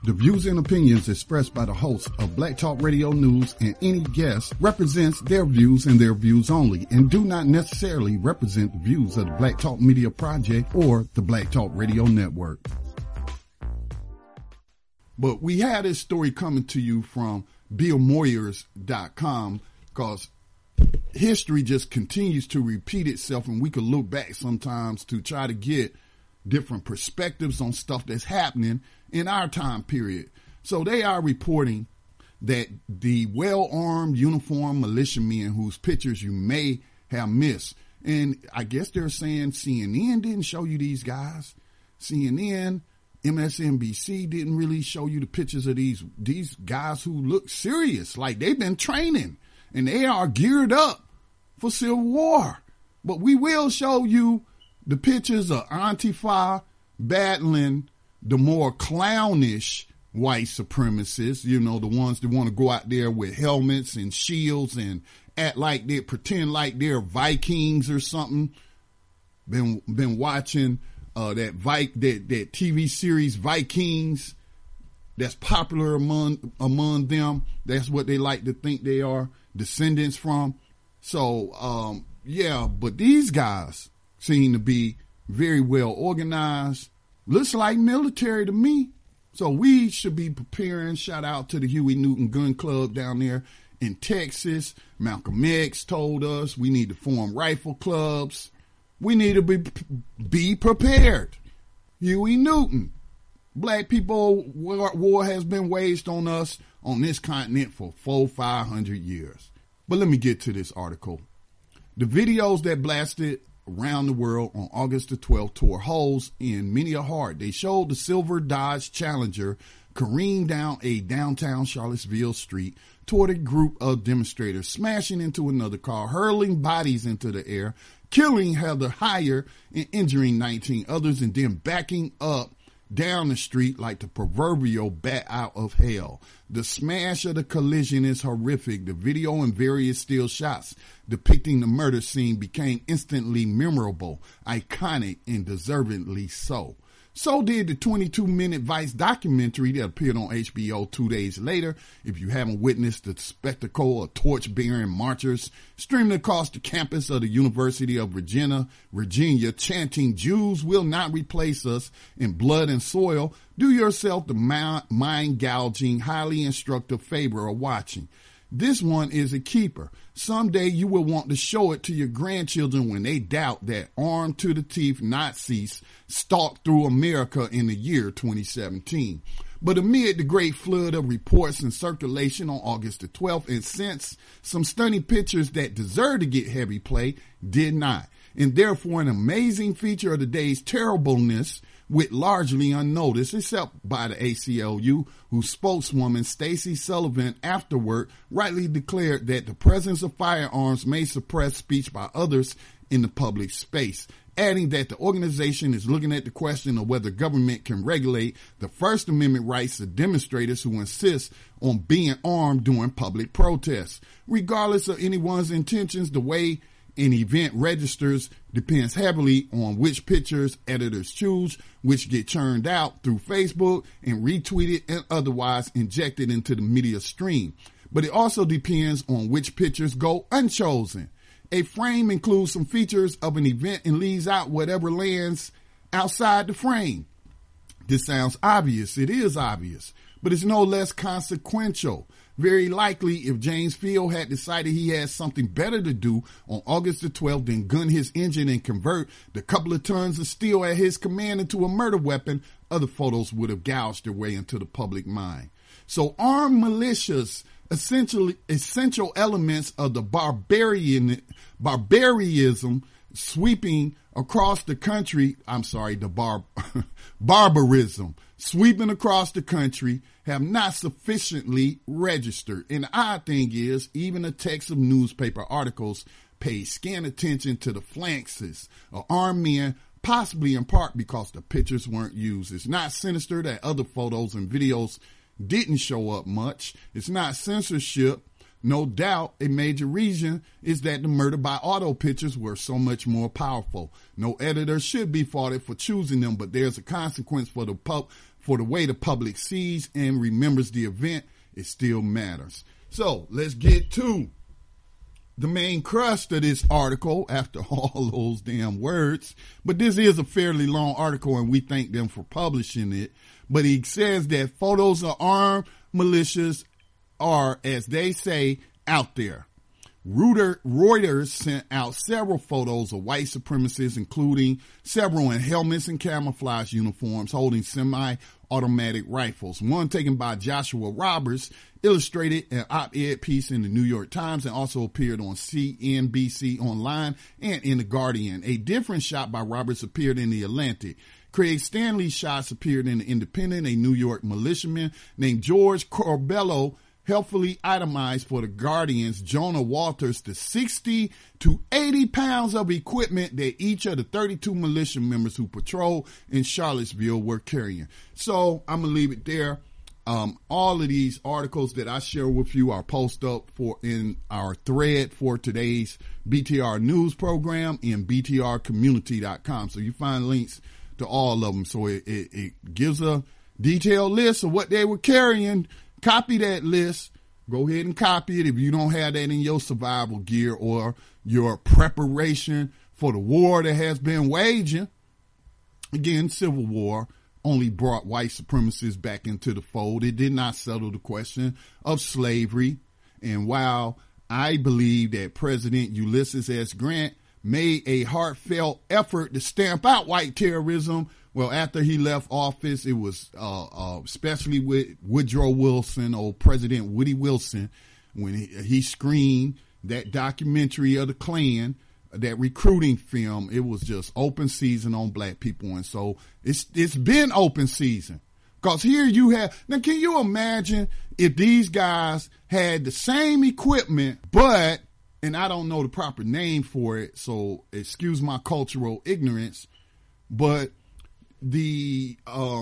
The views and opinions expressed by the hosts of Black Talk Radio News and any guest represents their views and their views only and do not necessarily represent the views of the Black Talk Media Project or the Black Talk Radio Network. But we had this story coming to you from BillMoyers.com because history just continues to repeat itself, and we could look back sometimes to try to get different perspectives on stuff that's happening in our time period. So they are reporting that the well-armed uniformed militiamen whose pictures you may have missed, and I guess they're saying CNN didn't show you these guys. CNN, MSNBC didn't really show you the pictures of these guys who look serious, like they've been training and they are geared up for Civil War. But we will show you the pictures of Antifa battling the more clownish white supremacists, you know, the ones that want to go out there with helmets and shields and act like they pretend like they're Vikings or something. Been watching that TV series Vikings that's popular among them. That's what they like to think they are descendants from. So yeah, but these guys seem to be very well organized. Looks like military to me. So we should be preparing. Shout out to the Huey Newton Gun Club down there in Texas. Malcolm X told us we need to form rifle clubs. We need to be prepared. Huey Newton. Black people, war has been waged on us on this continent for 500 years. But let me get to this article. The videos that blasted around the world on August the 12th tore holes in many a heart. They showed the silver Dodge Challenger careen down a downtown Charlottesville street toward a group of demonstrators, smashing into another car, hurling bodies into the air, killing Heather Heyer and injuring 19 others, and then backing up down the street like the proverbial bat out of hell. The smash of the collision is horrific. The video and various still shots depicting the murder scene became instantly memorable, iconic, and deservedly so. So did the 22-minute Vice documentary that appeared on HBO 2 days later. If you haven't witnessed the spectacle of torch-bearing marchers streaming across the campus of the University of Virginia, chanting, "Jews will not replace us," in blood and soil, do yourself the mind-gouging, highly instructive favor of watching. This one is a keeper. Someday you will want to show it to your grandchildren when they doubt that armed to the teeth Nazis stalked through America in the year 2017. But amid the great flood of reports in circulation on August the 12th, and since some stunning pictures that deserve to get heavy play did not, and therefore an amazing feature of the day's terribleness went largely unnoticed, except by the ACLU, whose spokeswoman Stacey Sullivan afterward rightly declared that the presence of firearms may suppress speech by others in the public space, adding that the organization is looking at the question of whether government can regulate the First Amendment rights of demonstrators who insist on being armed during public protests. Regardless of anyone's intentions, the way an event registers depends heavily on which pictures editors choose, which get churned out through Facebook and retweeted and otherwise injected into the media stream. But it also depends on which pictures go unchosen. A frame includes some features of an event and leaves out whatever lands outside the frame. This sounds obvious. It is obvious, but it's no less consequential. Very likely, if James Field had decided he had something better to do on August the 12th than gun his engine and convert the couple of tons of steel at his command into a murder weapon, other photos would have gouged their way into the public mind. So armed militias, essential elements of the barbarism sweeping across the country, barbarism sweeping across the country have not sufficiently registered. And the odd thing is, even the text of newspaper articles pay scant attention to the flanks of armed men, possibly in part because the pictures weren't used. It's not sinister that other photos and videos didn't show up much. It's not censorship. No doubt a major reason is that the murder by auto pictures were so much more powerful. No editor should be faulted for choosing them, but there's a consequence for the for the way the public sees and remembers the event, it still matters. So let's get to the main crust of this article after all those damn words. But this is a fairly long article, and we thank them for publishing it. But he says that photos of armed militias are, as they say, out there. Reuters sent out several photos of white supremacists, including several in helmets and camouflage uniforms holding semi-automatic rifles. One taken by Joshua Roberts illustrated an op-ed piece in the New York Times and also appeared on CNBC Online and in The Guardian. A different shot by Roberts appeared in The Atlantic. Craig Stanley's shots appeared in The Independent. A New York militiaman named George Corbello helpfully itemized for The Guardian's Jonah Walters the 60 to 80 pounds of equipment that each of the 32 militia members who patrolled in Charlottesville were carrying. So I'm going to leave it there. All of these articles that I share with you are posted up in our thread for today's BTR news program in btrcommunity.com. So you find links to all of them. So it gives a detailed list of what they were carrying. Copy that list. Go ahead and copy it if you don't have that in your survival gear or your preparation for the war that has been waging. Again, Civil War only brought white supremacists back into the fold. It did not settle the question of slavery. And while I believe that President Ulysses S. Grant made a heartfelt effort to stamp out white terrorism, well, after he left office, it was especially with Woodrow Wilson, or President Woody Wilson, when he screened that documentary of the Klan, that recruiting film. It was just open season on black people. And so it's been open season. Because here you have, now can you imagine if these guys had the same equipment, but, and I don't know the proper name for it, so excuse my cultural ignorance, but the,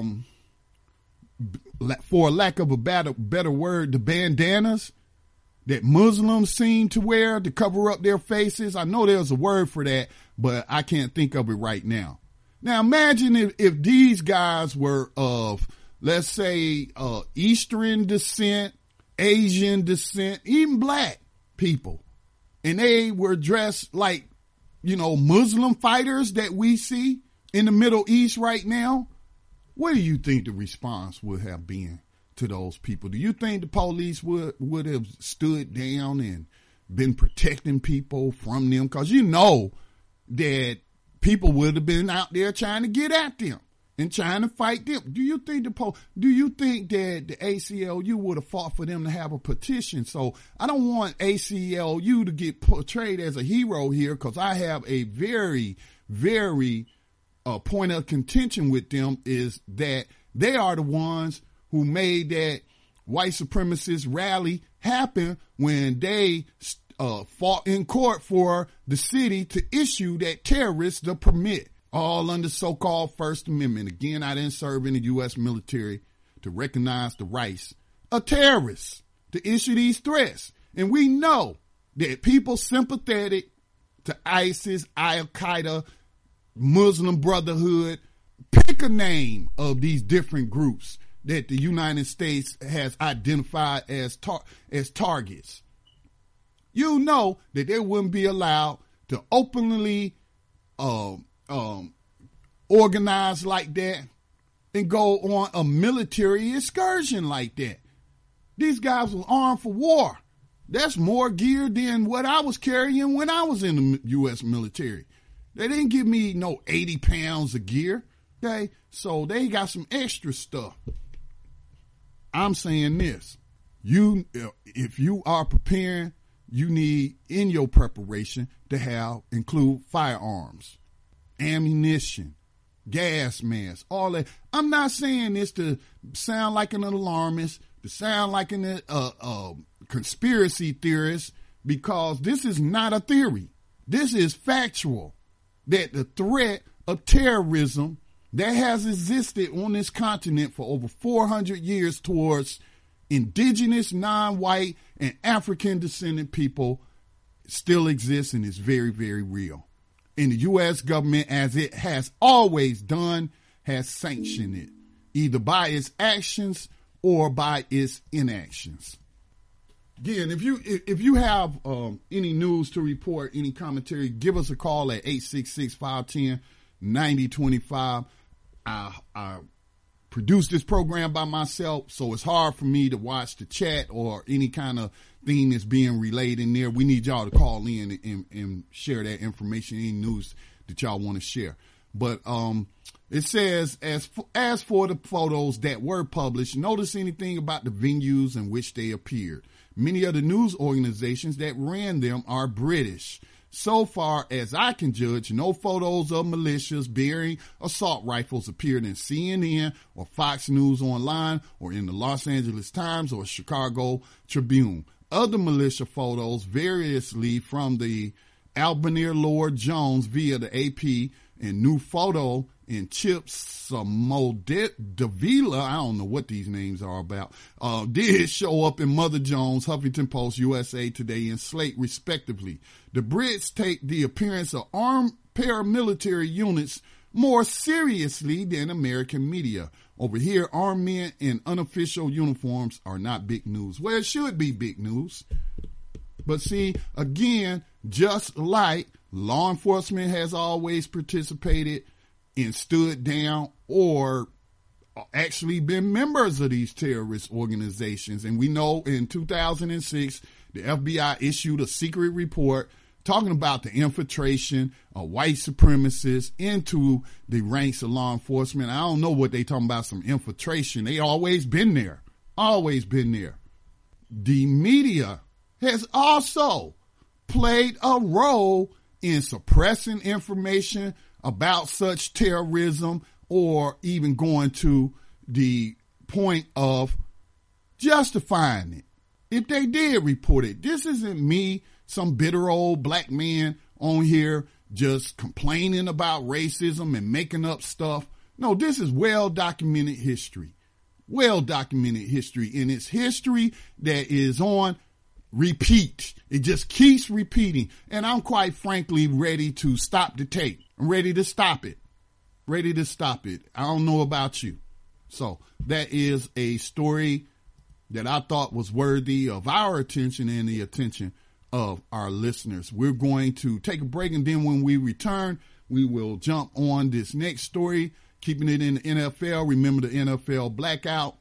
for lack of a better word, the bandanas that Muslims seem to wear to cover up their faces. I know there's a word for that, but I can't think of it right now. Now imagine if these guys were of, let's say, Eastern descent, Asian descent, even black people, and they were dressed like, Muslim fighters that we see in the Middle East right now. What do you think the response would have been to those people? Do you think the police would have stood down and been protecting people from them? Because you know that people would have been out there trying to get at them and trying to fight them. Do you think that the ACLU would have fought for them to have a petition? So I don't want ACLU to get portrayed as a hero here, because I have a very, very point of contention with them, is that they are the ones who made that white supremacist rally happen when they fought in court for the city to issue that terrorists the permit, all under so-called First Amendment. Again, I didn't serve in the U.S. military to recognize the rights of terrorists to issue these threats. And we know that people sympathetic to ISIS, Al-Qaeda, Muslim Brotherhood, pick a name of these different groups that the United States has identified as targets. You know that they wouldn't be allowed to openly organize like that and go on a military excursion like that. These guys were armed for war. That's more gear than what I was carrying when I was in the U.S. military. They didn't give me no 80 pounds of gear. Okay, so they got some extra stuff. I'm saying this. If you are preparing, you need in your preparation to include firearms, ammunition, gas masks, all that. I'm not saying this to sound like an alarmist, to sound like an conspiracy theorist, because this is not a theory. This is factual, that the threat of terrorism that has existed on this continent for over 400 years towards indigenous, non-white, and African descendant people still exists and is very, very real. And the U.S. government, as it has always done, has sanctioned it. either by its actions or by its inactions. Again, if you have any news to report, any commentary, give us a call at 866-510-9025. I produce this program by myself, so it's hard for me to watch the chat or any kind of thing that's being relayed in there. We need y'all to call in and share that information, any news that y'all want to share. But it says, as for the photos that were published, notice anything about the venues in which they appeared. Many of the news organizations that ran them are British. So far as I can judge, no photos of militias bearing assault rifles appeared in CNN or Fox News Online or in the Los Angeles Times or Chicago Tribune. Other militia photos variously from the Albanier Lord Jones via the AP and New Photo and Chip Samodevila, I don't know what these names are about, did show up in Mother Jones, Huffington Post, USA Today, and Slate, respectively. The Brits take the appearance of armed paramilitary units more seriously than American media. Over here, armed men in unofficial uniforms are not big news. Well, it should be big news. But see, again, just like law enforcement has always participated and stood down or actually been members of these terrorist organizations. And we know in 2006, the FBI issued a secret report talking about the infiltration of white supremacists into the ranks of law enforcement. I don't know what they talking about, some infiltration. They always been there, always been there. The media has also played a role in suppressing information about such terrorism, or even going to the point of justifying it. If they did report it, this isn't me, some bitter old black man on here just complaining about racism and making up stuff. No, this is well-documented history. Well-documented history. And it's history that is on repeat. It just keeps repeating. And I'm quite frankly ready to stop the tape. I'm ready to stop it. Ready to stop it. I don't know about you. So that is a story that I thought was worthy of our attention and the attention of our listeners. We're going to take a break, and then when we return, we will jump on this next story, keeping it in the NFL. Remember, the NFL blackout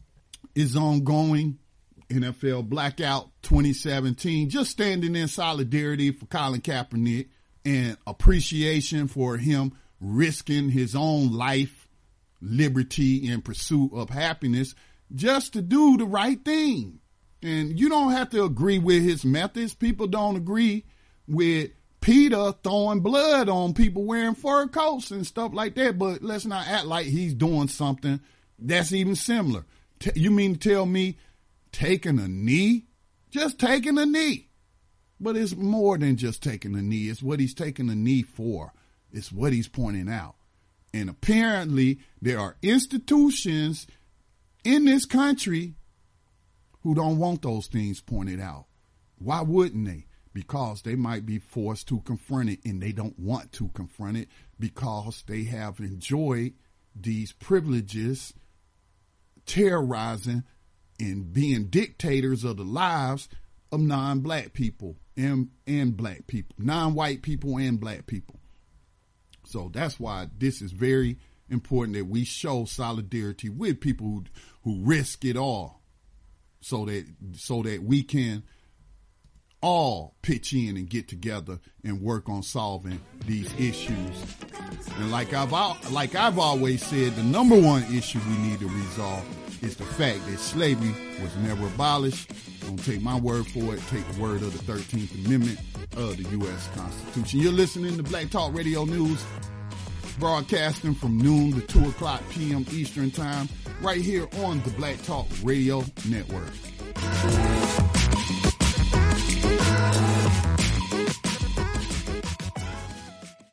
is ongoing. NFL blackout 2017, just standing in solidarity for Colin Kaepernick and appreciation for him risking his own life, liberty, in pursuit of happiness, just to do the right thing. And you don't have to agree with his methods. People don't agree with Peter throwing blood on people wearing fur coats and stuff like that, but let's not act like he's doing something that's even similar. You mean to tell me taking a knee? Just taking a knee. But it's more than just taking a knee. It's what he's taking a knee for. It's what he's pointing out. And apparently there are institutions in this country who don't want those things pointed out. Why wouldn't they? Because they might be forced to confront it, and they don't want to confront it because they have enjoyed these privileges, terrorizing and being dictators of the lives of non-black people and black people, non-white people and black people. So that's why this is very important that we show solidarity with people who risk it all, so that we can all pitch in and get together and work on solving these issues. And like I've always said, the number one issue we need to resolve is the fact that slavery was never abolished. Don't take my word for it. Take the word of the 13th Amendment of the U.S. Constitution. You're listening to Black Talk Radio News, broadcasting from noon to 2 o'clock p.m. Eastern Time, right here on the Black Talk Radio Network.